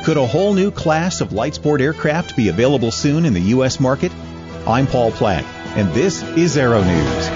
Could a whole new class of light sport aircraft be available soon in the U.S. market? I'm Paul Platt, and this is Aero News.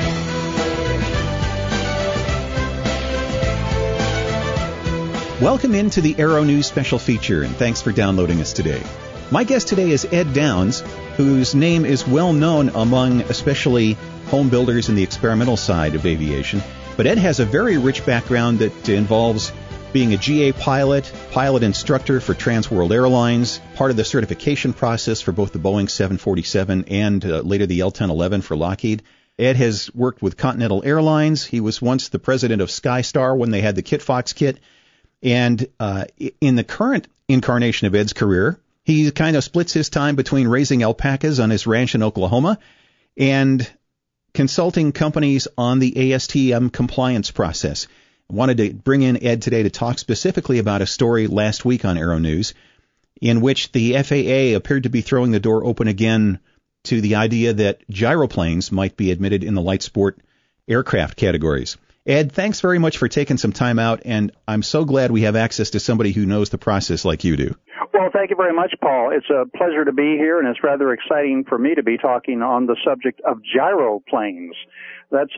Welcome into the Aero News special feature, and thanks for downloading us today. My guest today is Ed Downs, whose name is well known among especially home builders in the experimental side of aviation. But Ed has a very rich background that involves being a GA pilot instructor for Trans World Airlines, part of the certification process for both the Boeing 747 and later the L-1011 for Lockheed. Ed has worked with Continental Airlines. He was once the president of SkyStar when they had the KitFox kit. And in the current incarnation of Ed's career, he kind of splits his time between raising alpacas on his ranch in Oklahoma and consulting companies on the ASTM compliance process. I wanted to bring in Ed today to talk specifically about a story last week on Aero News in which the FAA appeared to be throwing the door open again to the idea that gyroplanes might be admitted in the light sport aircraft categories. Ed, thanks very much for taking some time out, and I'm so glad we have access to somebody who knows the process like you do. Well, thank you very much, Paul. It's a pleasure to be here, and it's rather exciting for me to be talking on the subject of gyroplanes. That's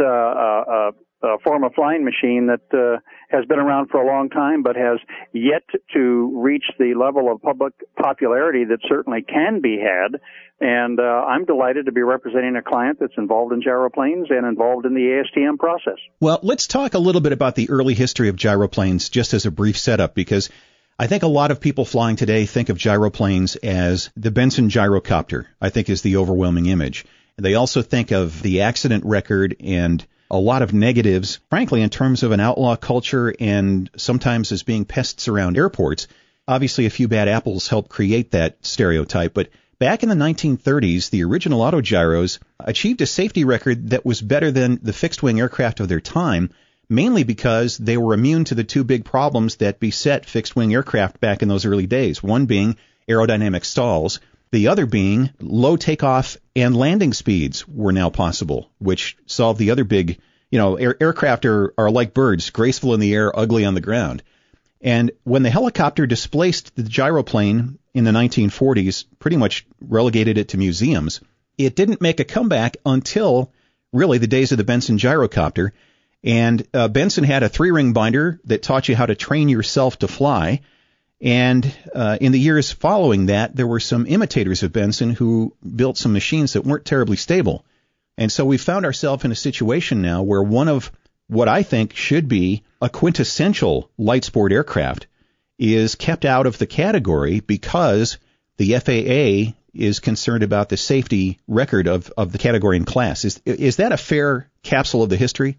a form of flying machine that has been around for a long time, but has yet to reach the level of public popularity that certainly can be had. And I'm delighted to be representing a client that's involved in gyroplanes and involved in the ASTM process. Well, let's talk a little bit about the early history of gyroplanes, just as a brief setup, because I think a lot of people flying today think of gyroplanes as the Benson gyrocopter, I think is the overwhelming image. They also think of the accident record and a lot of negatives, frankly, in terms of an outlaw culture and sometimes as being pests around airports. Obviously, a few bad apples helped create that stereotype, but back in the 1930s, the original autogyros achieved a safety record that was better than the fixed-wing aircraft of their time, mainly because they were immune to the two big problems that beset fixed-wing aircraft back in those early days, one being aerodynamic stalls, the other being low takeoff and landing speeds were now possible, which solved the other big, aircraft are like birds, graceful in the air, ugly on the ground. And when the helicopter displaced the gyroplane in the 1940s, pretty much relegated it to museums, it didn't make a comeback until really the days of the Benson gyrocopter. And Benson had a 3-ring binder that taught you how to train yourself to fly. And in the years following that, there were some imitators of Benson who built some machines that weren't terribly stable. And so we found ourselves in a situation now where one of what I think should be a quintessential light sport aircraft is kept out of the category because the FAA is concerned about the safety record of the category and class. Is that a fair capsule of the history?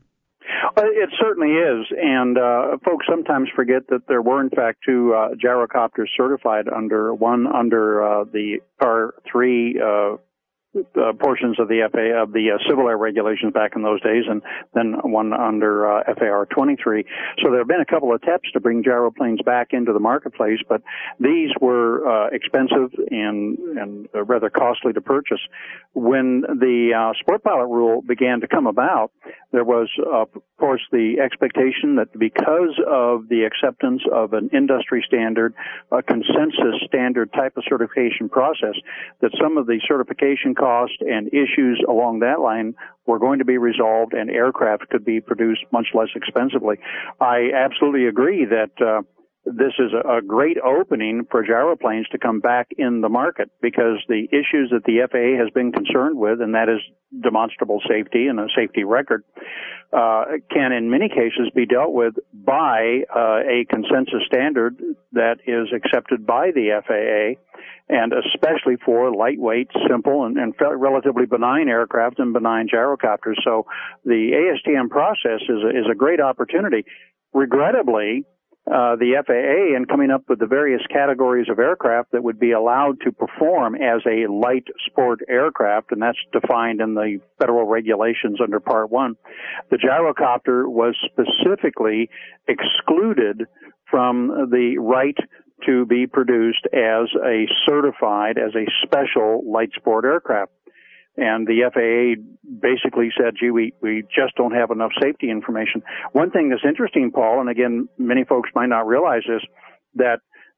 It certainly is, and folks sometimes forget that there were, in fact, two gyrocopters certified one under the Part 3 portions of the FAA, of the civil air regulations back in those days, and then one under FAR 23. So there have been a couple of attempts to bring gyroplanes back into the marketplace, but these were expensive and rather costly to purchase. When the sport pilot rule began to come about, there was, of course, the expectation that because of the acceptance of an industry standard, a consensus standard type of certification process, that some of the certification cost and issues along that line were going to be resolved and aircraft could be produced much less expensively. I absolutely agree that this is a great opening for gyroplanes to come back in the market because the issues that the FAA has been concerned with, and that is demonstrable safety and a safety record, can in many cases be dealt with by a consensus standard that is accepted by the FAA, and especially for lightweight, simple, and relatively benign aircraft and benign gyrocopters. So the ASTM process is a great opportunity. Regrettably, the FAA in coming up with the various categories of aircraft that would be allowed to perform as a light sport aircraft, and that's defined in the federal regulations under Part 1. The gyrocopter was specifically excluded from the right to be produced as a certified, as a special light sport aircraft. And the FAA basically said, gee, we just don't have enough safety information. One thing that's interesting, Paul, and again, many folks might not realize this, that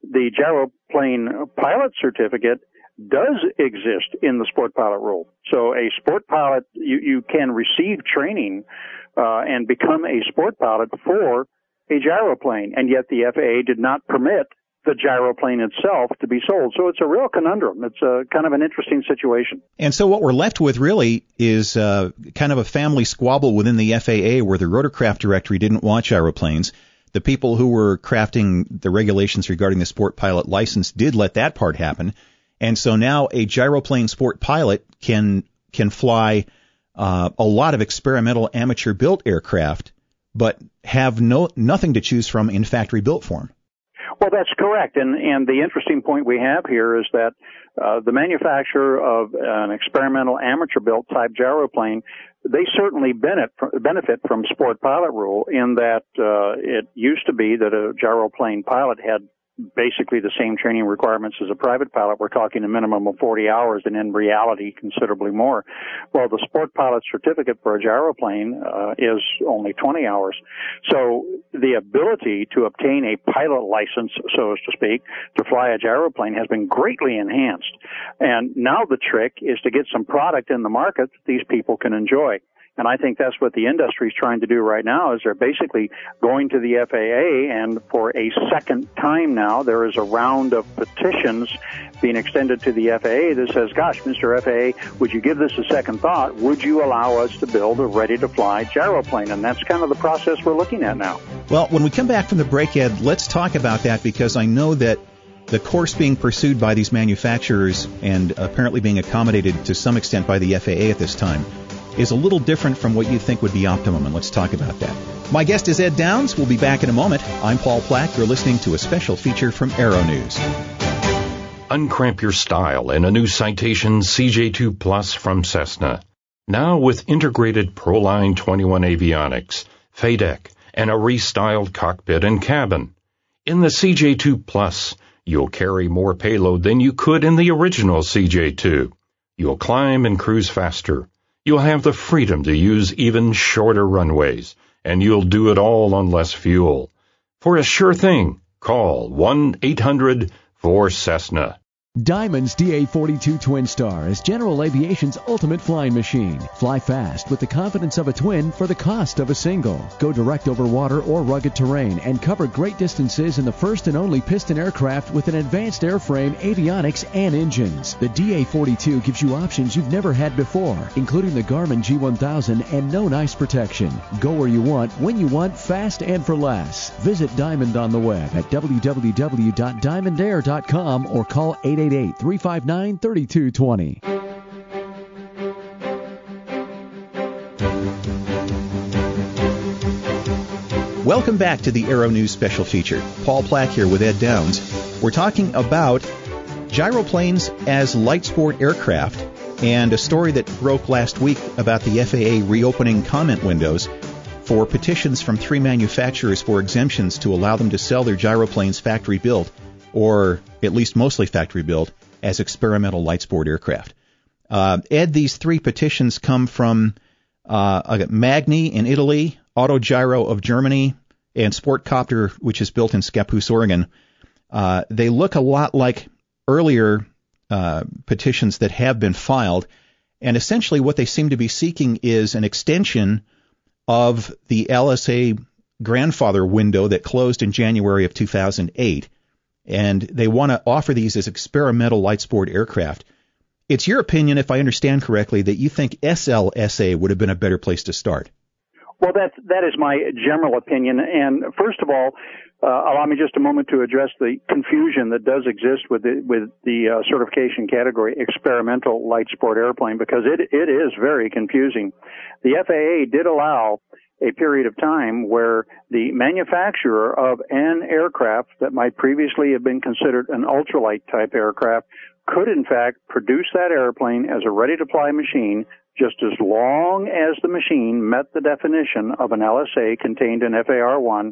the gyroplane pilot certificate does exist in the sport pilot rule. So a sport pilot, you can receive training and become a sport pilot for a gyroplane, and yet the FAA did not permit the gyroplane itself to be sold. So it's a real conundrum. It's a kind of an interesting situation. And so what we're left with really is kind of a family squabble within the FAA where the rotorcraft directory didn't want gyroplanes. The people who were crafting the regulations regarding the sport pilot license did let that part happen. And so now a gyroplane sport pilot can fly a lot of experimental amateur-built aircraft, but have nothing to choose from in factory-built form. Well, that's correct. And the interesting point we have here is that the manufacturer of an experimental amateur-built type gyroplane, they certainly benefit from sport pilot rule in that it used to be that a gyroplane pilot had basically the same training requirements as a private pilot. We're talking a minimum of 40 hours, and in reality, considerably more. Well, the sport pilot certificate for a gyroplane is only 20 hours. So the ability to obtain a pilot license, so as to speak, to fly a gyroplane has been greatly enhanced. And now the trick is to get some product in the market that these people can enjoy. And I think that's what the industry is trying to do right now, is they're basically going to the FAA, and for a second time now, there is a round of petitions being extended to the FAA that says, gosh, Mr. FAA, would you give this a second thought? Would you allow us to build a ready-to-fly gyroplane? And that's kind of the process we're looking at now. Well, when we come back from the break, Ed, let's talk about that, because I know that the course being pursued by these manufacturers and apparently being accommodated to some extent by the FAA at this time is a little different from what you think would be optimum, and let's talk about that. My guest is Ed Downs. We'll be back in a moment. I'm Paul Plack. You're listening to a special feature from Aero News. Uncramp your style in a new Citation CJ2 Plus from Cessna. Now with integrated Proline 21 avionics, FADEC, and a restyled cockpit and cabin. In the CJ2 Plus, you'll carry more payload than you could in the original CJ2. You'll climb and cruise faster. You'll have the freedom to use even shorter runways, and you'll do it all on less fuel. For a sure thing, call 1-800-4CESSNA. Diamond's DA-42 Twin Star is General Aviation's ultimate flying machine. Fly fast with the confidence of a twin for the cost of a single. Go direct over water or rugged terrain and cover great distances in the first and only piston aircraft with an advanced airframe, avionics, and engines. The DA-42 gives you options you've never had before, including the Garmin G1000 and no ice protection. Go where you want, when you want, fast and for less. Visit Diamond on the web at www.diamondair.com or call 888-359-3220. Welcome back to the Aero News special feature. Paul Plack here with Ed Downs. We're talking about gyroplanes as light sport aircraft and a story that broke last week about the FAA reopening comment windows for petitions from 3 manufacturers for exemptions to allow them to sell their gyroplanes factory-built, or at least mostly factory-built, as experimental light sport aircraft. Ed, these 3 petitions come from Magni in Italy, Autogyro of Germany, and Sportcopter, which is built in Scappoose, Oregon. They look a lot like earlier petitions that have been filed, and essentially what they seem to be seeking is an extension of the LSA grandfather window that closed in January of 2008. And they want to offer these as experimental light sport aircraft. It's your opinion, if I understand correctly, that you think SLSA would have been a better place to start. Well, that is my general opinion. And first of all, allow me just a moment to address the confusion that does exist with the certification category experimental light sport airplane, because it is very confusing. The FAA did allow a period of time where the manufacturer of an aircraft that might previously have been considered an ultralight type aircraft could in fact produce that airplane as a ready-to-fly machine just as long as the machine met the definition of an LSA contained in FAR1.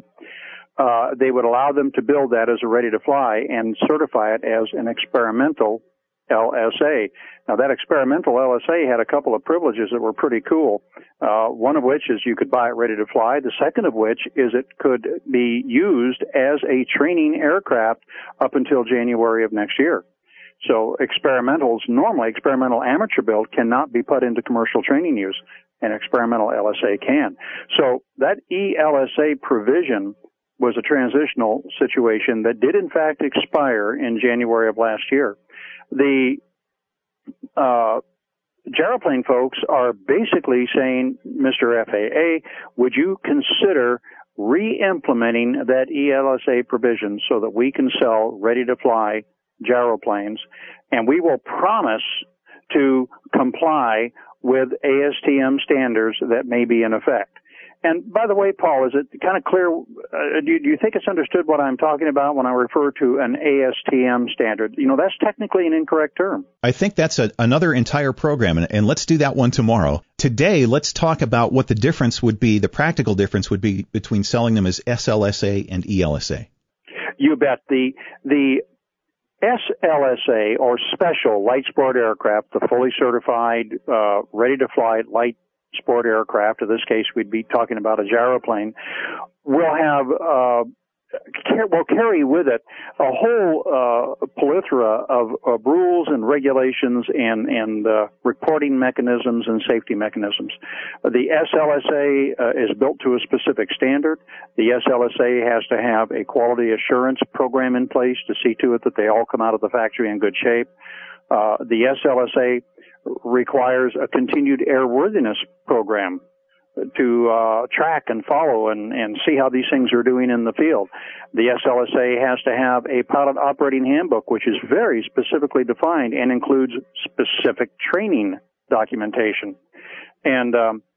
They would allow them to build that as a ready-to-fly and certify it as an experimental LSA. Now, that experimental LSA had a couple of privileges that were pretty cool. One of which is you could buy it ready to fly. The second of which is it could be used as a training aircraft up until January of next year. So normally experimental amateur build cannot be put into commercial training use, and experimental LSA can. So that ELSA provision was a transitional situation that did in fact expire in January of last year. The gyroplane folks are basically saying, Mr. FAA, would you consider re-implementing that ELSA provision so that we can sell ready-to-fly gyroplanes, and we will promise to comply with ASTM standards that may be in effect. And by the way, Paul, is it kind of clear, do you think it's understood what I'm talking about when I refer to an ASTM standard? You know, that's technically an incorrect term. I think that's another entire program, and let's do that one tomorrow. Today, let's talk about what the difference would be, the practical difference would be between selling them as SLSA and ELSA. You bet. The SLSA, or Special Light Sport Aircraft, the fully certified, ready-to-fly light sport aircraft, in this case we'd be talking about a gyroplane, will have will carry with it a whole plethora of rules and regulations and reporting mechanisms and safety mechanisms. The SLSA is built to a specific standard. The SLSA has to have a quality assurance program in place to see to it that they all come out of the factory in good shape. The SLSA requires a continued airworthiness program to track and follow and see how these things are doing in the field. The SLSA has to have a pilot operating handbook, which is very specifically defined and includes specific training documentation. And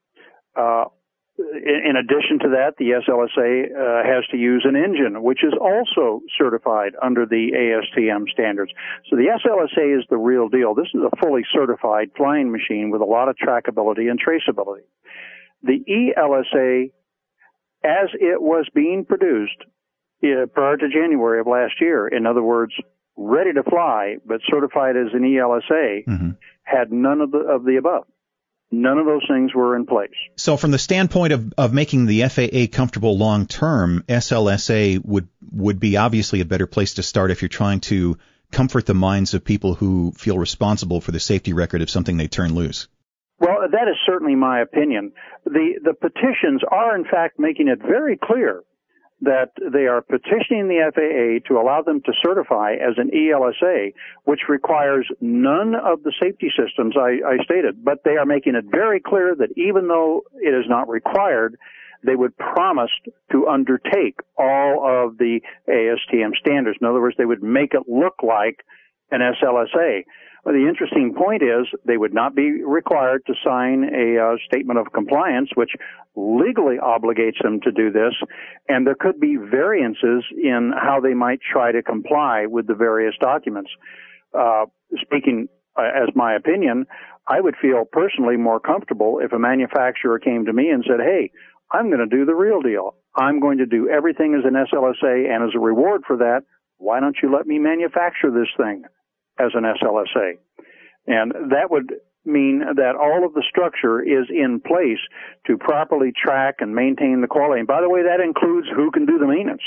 in addition to that, the SLSA has to use an engine, which is also certified under the ASTM standards. So the SLSA is the real deal. This is a fully certified flying machine with a lot of trackability and traceability. The ELSA, as it was being produced prior to January of last year, in other words, ready to fly but certified as an ELSA, had none of the above. None of those things were in place. So from the standpoint of making the FAA comfortable long term, SLSA would be obviously a better place to start if you're trying to comfort the minds of people who feel responsible for the safety record of something they turn loose. Well, that is certainly my opinion. The petitions are, in fact, making it very clear that they are petitioning the FAA to allow them to certify as an ELSA, which requires none of the safety systems I stated. But they are making it very clear that even though it is not required, they would promise to undertake all of the ASTM standards. In other words, they would make it look like an SLSA. Well, the interesting point is they would not be required to sign a statement of compliance, which legally obligates them to do this, and there could be variances in how they might try to comply with the various documents. Speaking as my opinion, I would feel personally more comfortable if a manufacturer came to me and said, hey, I'm going to do the real deal. I'm going to do everything as an SLSA, and as a reward for that, why don't you let me manufacture this thing as an SLSA? And that would mean that all of the structure is in place to properly track and maintain the quality. And by the way, that includes who can do the maintenance.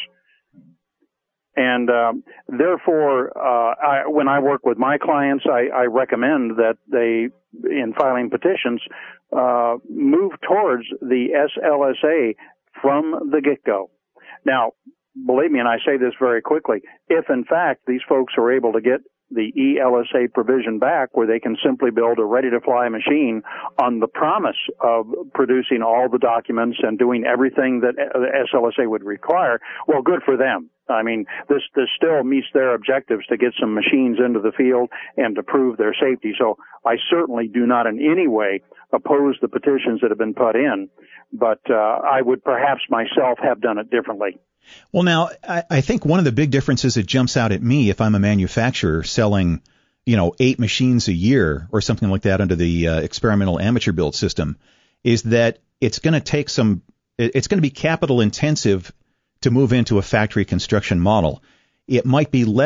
And therefore, when I work with my clients, I recommend that they, in filing petitions, move towards the SLSA from the get-go. Now, believe me, and I say this very quickly, if in fact these folks are able to get the ELSA provision back where they can simply build a ready-to-fly machine on the promise of producing all the documents and doing everything that the SLSA would require, well, good for them. I mean, this still meets their objectives to get some machines into the field and to prove their safety. So I certainly do not in any way oppose the petitions that have been put in, but I would perhaps myself have done it differently. Well, now, I think one of the big differences that jumps out at me if I'm a manufacturer selling, 8 machines a year or something like that under the experimental amateur build system is that it's going to take it's going to be capital intensive to move into a factory construction model. It might be less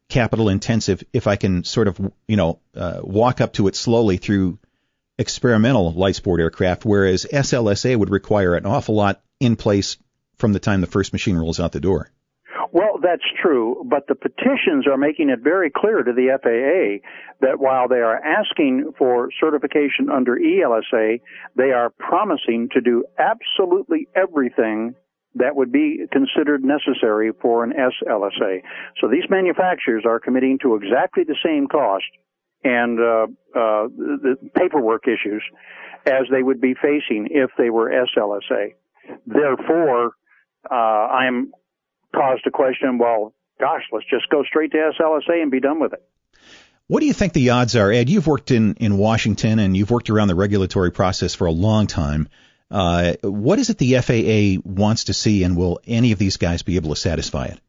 capital intensive if I can sort of, walk up to it slowly through experimental light sport aircraft, whereas SLSA would require an awful lot in place from the time the first machine rolls out the door. Well, that's true, but the petitions are making it very clear to the FAA that while they are asking for certification under ELSA, they are promising to do absolutely everything that would be considered necessary for an SLSA. So these manufacturers are committing to exactly the same cost and the paperwork issues as they would be facing if they were SLSA. Therefore, I'm caused to question, well, gosh, let's just go straight to SLSA and be done with it. What do you think the odds are, Ed? You've worked in Washington and you've worked around the regulatory process for a long time. What is it the FAA wants to see, and will any of these guys be able to satisfy it?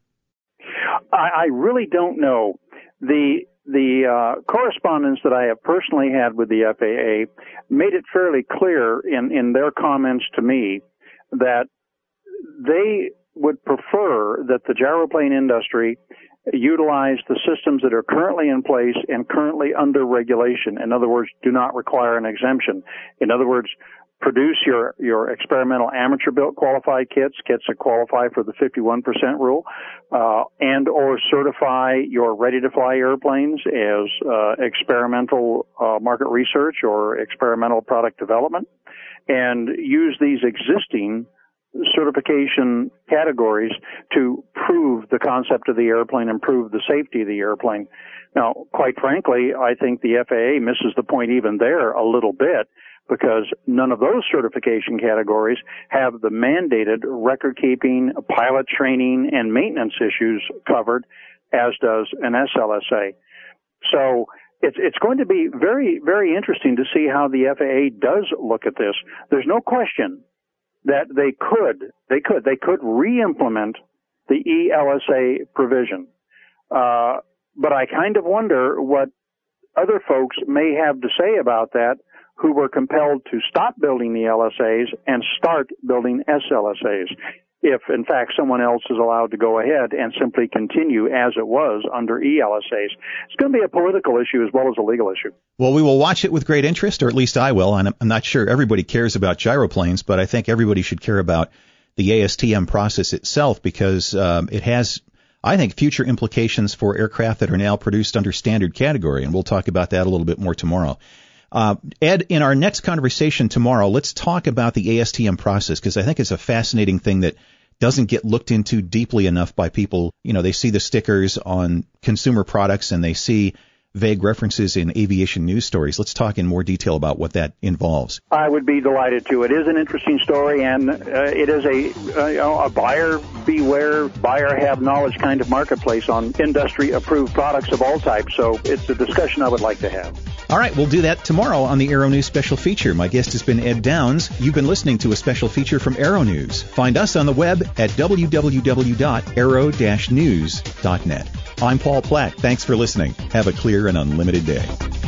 I really don't know. The correspondence that I have personally had with the FAA made it fairly clear in their comments to me that they would prefer that the gyroplane industry utilize the systems that are currently in place and currently under regulation. In other words, do not require an exemption. In other words, produce your experimental amateur-built qualified kits that qualify for the 51% rule, and or certify your ready-to-fly airplanes as experimental market research or experimental product development, and use these existing certification categories to prove the concept of the airplane and prove the safety of the airplane. Now, quite frankly, I think the FAA misses the point even there a little bit, because none of those certification categories have the mandated record-keeping, pilot training, and maintenance issues covered, as does an SLSA. So it's going to be very, very interesting to see how the FAA does look at this. There's no question that they could re-implement the ELSA provision. But I kind of wonder what other folks may have to say about that, who were compelled to stop building the LSAs and start building SLSAs, if in fact someone else is allowed to go ahead and simply continue as it was under ELSAs. It's going to be a political issue as well as a legal issue. Well, we will watch it with great interest, or at least I will. And I'm not sure everybody cares about gyroplanes, but I think everybody should care about the ASTM process itself, because it has, I think, future implications for aircraft that are now produced under standard category, and we'll talk about that a little bit more tomorrow. Ed, in our next conversation tomorrow, let's talk about the ASTM process, because I think it's a fascinating thing that doesn't get looked into deeply enough by people. You know, they see the stickers on consumer products and they see vague references in aviation news stories. Let's talk in more detail about what that involves. I would be delighted to. It is an interesting story, and it is a buyer beware, buyer have knowledge kind of marketplace on industry-approved products of all types. So it's a discussion I would like to have. All right, we'll do that tomorrow on the Aero News Special Feature. My guest has been Ed Downs. You've been listening to a special feature from Aero News. Find us on the web at www.aero-news.net. I'm Paul Platt. Thanks for listening. Have a clear and unlimited day.